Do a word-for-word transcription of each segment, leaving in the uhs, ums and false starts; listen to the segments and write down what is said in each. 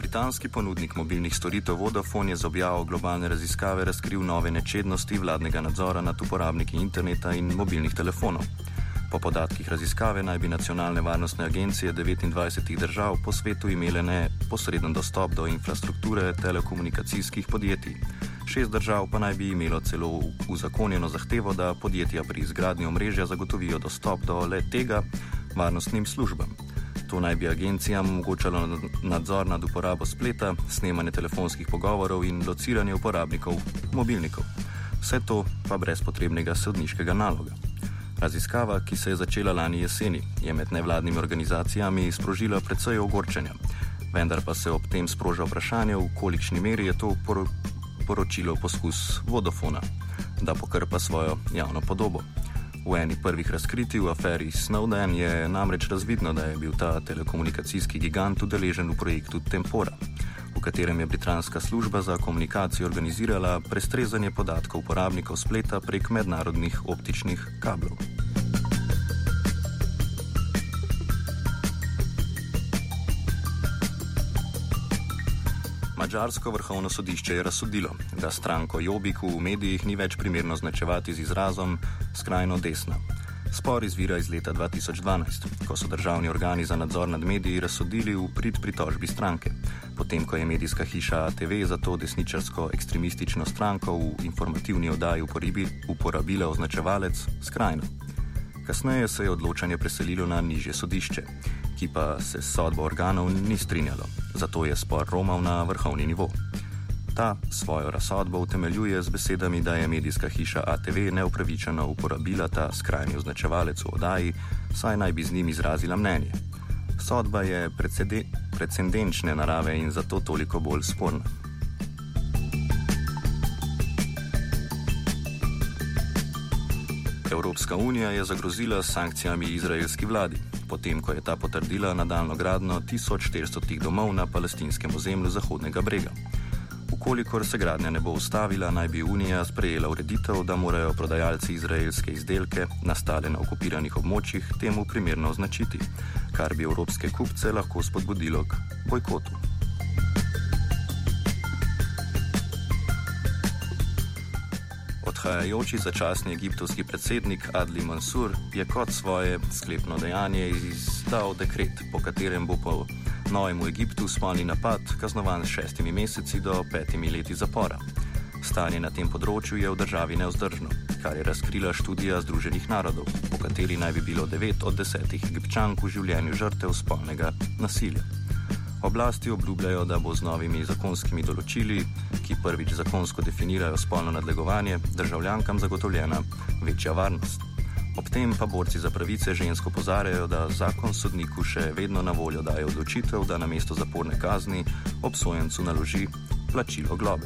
Britanski ponudnik mobilnih storitev Vodafone je z objavo globalne raziskave razkril nove nečednosti vladnega nadzora nad uporabniki interneta in mobilnih telefonov. Po podatkih raziskave naj bi nacionalne varnostne agencije devetindvajsetih držav po svetu imele neposreden dostop do infrastrukture telekomunikacijskih podjetij. Šest držav pa naj bi imelo celo uzakonjeno zahtevo, da podjetja pri izgradnji omrežja zagotovijo dostop do le tega varnostnim službam. To naj bi agencijam omogočalo nadzor nad uporabo spleta, snemanje telefonskih pogovorov in lociranje uporabnikov mobilnikov. Vse to pa brez potrebnega sodniškega naloga. Raziskava, ki se je začela lani jeseni, je med nevladnimi organizacijami sprožila precej ogorčenja, vendar pa se ob tem sproža vprašanje, v kolikšni meri je to poro poročilo poskus Vodafona, da pokrpa svojo javno podobo. V eni prvih razkritij v aferi Snowden je namreč razvidno, da je bil ta telekomunikacijski gigant udeležen v projektu Tempora, v katerem je britanska služba za komunikacijo organizirala prestrezanje podatkov uporabnikov spleta prek mednarodnih optičnih kablov. Madžarsko vrhovno sodišče je razsodilo, da stranko Jobbik v medijih ni več primerno označevati z izrazom skrajno desna. Spor izvira iz leta dva tisoč dvanajst, ko so državni organi za nadzor nad mediji razsodili v prid pritožbi stranke, potem ko je medijska hiša A T V za to desničarsko ekstremistično stranko v informativni oddaji uporabila označevalec skrajno. Kasneje se je odločanje preselilo na nižje sodišče, ki pa se s sodbo organov ni strinjalo, zato je spor romal na vrhovni nivo. Ta svojo razsodbo utemeljuje z besedami, da je medijska hiša A T V neupravičeno uporabila ta skrajni označevalec v oddaji, saj naj bi z njim izrazila mnenje. Sodba je precedenčne narave in zato toliko bolj sporna. Evropska unija je zagrozila s sankcijami izraelski vladi, potem ko je ta potrdila nadaljnjo gradnjo tisoč štiristo domov na palestinskem ozemlju Zahodnega brega. Ukolikor se gradnja ne bo ustavila, naj bi Unija sprejela ureditev, da morajo prodajalci izraelske izdelke, nastale na okupiranih območjih, temu primerno označiti, kar bi evropske kupce lahko spodbudilo k bojkotu. Odhajajoči začasni egiptovski predsednik Adli Mansur je kot svoje sklepno dejanje izdal dekret, po katerem bo po novemu Egiptu spolni napad kaznovan s šestimi meseci do petimi leti zapora. Stanje na tem področju je v državi nevzdržno, kar je razkrila študija Združenih narodov, po kateri naj bi bilo devet od desetih Egipčank v življenju žrtev spolnega nasilja. Oblasti obljubljajo, da bo z novimi zakonskimi določili, ki prvič zakonsko definirajo spolno nadlegovanje, državljankam zagotovljena večja varnost. Ob tem pa borci za pravice žensk opozarjajo, da zakon sodniku še vedno na voljo daje odločitev, da namesto zaporne kazni obsojencu naloži plačilo globe.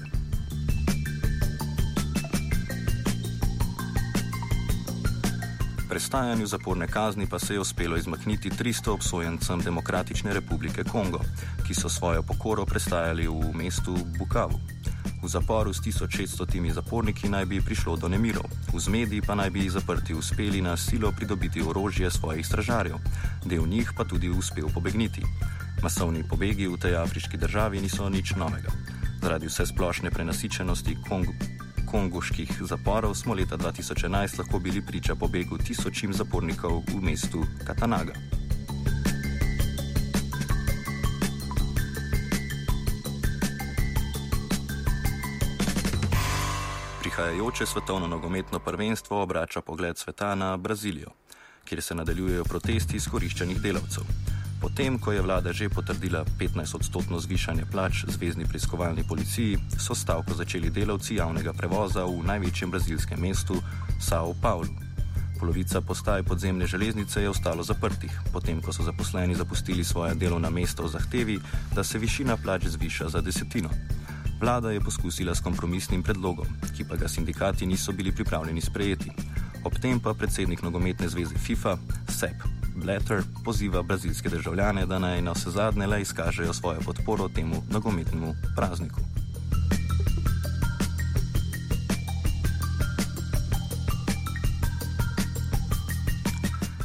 Prestajanju zaporne kazni pa se je uspelo izmakniti tristo obsojencem Demokratične republike Kongo, ki so svojo pokoro prestajali v mestu Bukavu. V zaporu s tisoč šeststotimi zaporniki naj bi prišlo do nemirov, v zmedi pa naj bi zaprti uspeli na silo pridobiti orožje svojih stražarjev, del njih pa tudi uspel pobegniti. Masovni pobegi v tej afriški državi niso nič novega. Zaradi vse splošne prenasičenosti Kongo kongoških zaporov smo leta dva tisoč enajst lahko bili priča pobegu tisočim zapornikov v mestu Katanaga. Prihajajoče svetovno nogometno prvenstvo obrača pogled sveta na Brazilijo, kjer se nadaljujejo protesti izkoriščanih delavcev. Potem, ko je vlada že potrdila petnajst odstotno zvišanje plač zvezni preiskovalni policiji, so stavko začeli delavci javnega prevoza v največjem brazilskem mestu São Paulo. Polovica postaj podzemne železnice je ostalo zaprtih, potem ko so zaposleni zapustili svoja delovna mesta v zahtevi, da se višina plač zviša za desetino. Vlada je poskusila s kompromisnim predlogom, ki pa ga sindikati niso bili pripravljeni sprejeti. Ob tem pa predsednik nogometne zveze FIFA, Sepp Blatter, poziva brazilske državljane, da naj navsezadnje le izkažejo svojo podporo temu nogometnemu prazniku.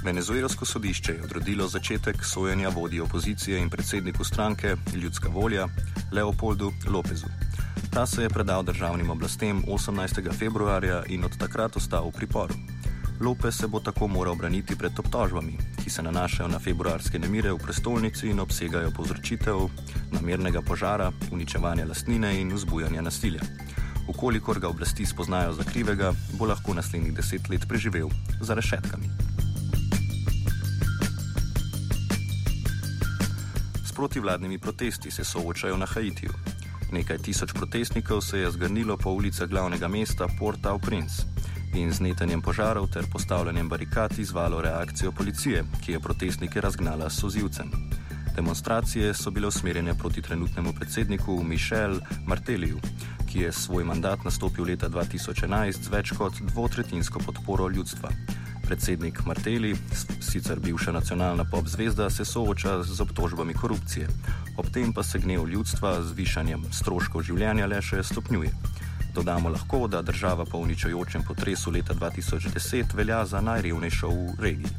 Venezuelsko sodišče je odredilo začetek sojenja vodji opozicije in predsedniku stranke Ljudska volja Leopoldu Lópezu. Ta se je predal državnim oblastem osemnajstega februarja in od takrat ostal v priporu. López se bo tako moral braniti pred obtožbami, ki se nanašajo na februarske nemire v prestolnici in obsegajo povzročitev namernega požara, uničevanja lastnine in vzbujanja nasilja. Ukolikor ga oblasti spoznajo za krivega, bo lahko naslednjih deset let preživel za rešetkami. S protivladnimi protesti se soočajo na Haitiju. Nekaj tisoč protestnikov se je zgrnilo po ulicah glavnega mesta Port-au-Prince in z netenjem požarov ter postavljanjem barikad izvalo reakcijo policije, ki je protestnike razgnala s solzivcem. Demonstracije so bile usmerjene proti trenutnemu predsedniku Michel Martelliju, ki je svoj mandat nastopil leta dva tisoč enajst z več kot dvotretjinsko podporo ljudstva. Predsednik Martelli, sicer bivša nacionalna pop zvezda, se sooča z obtožbami korupcije. Ob tem pa se gnev ljudstva z višanjem stroškov življenja le še stopnjuje. Dodamo lahko, da država po uničujočem potresu leta dva tisoč deset velja za najrevnejšo v regiji.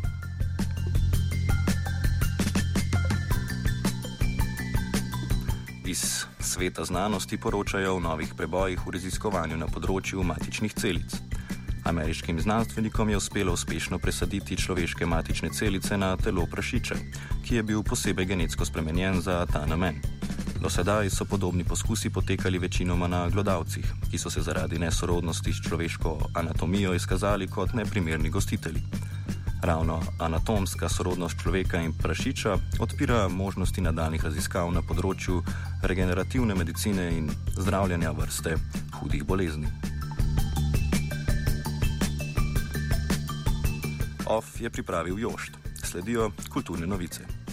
Iz sveta znanosti poročajo o novih prebojih v raziskovanju na področju matičnih celic. Ameriškim znanstvenikom je uspelo uspešno presaditi človeške matične celice na telo prašiča, ki je bil posebej genetsko spremenjen za ta namen. Do sedaj so podobni poskusi potekali večinoma na glodavcih, ki so se zaradi nesorodnosti s človeško anatomijo izkazali kot neprimerni gostitelji. Ravno anatomska sorodnost človeka in prašiča odpira možnosti nadaljnjih raziskav na področju regenerativne medicine in zdravljenja vrste hudih bolezni. Off je pripravil Jošt. Sledijo kulturne novice.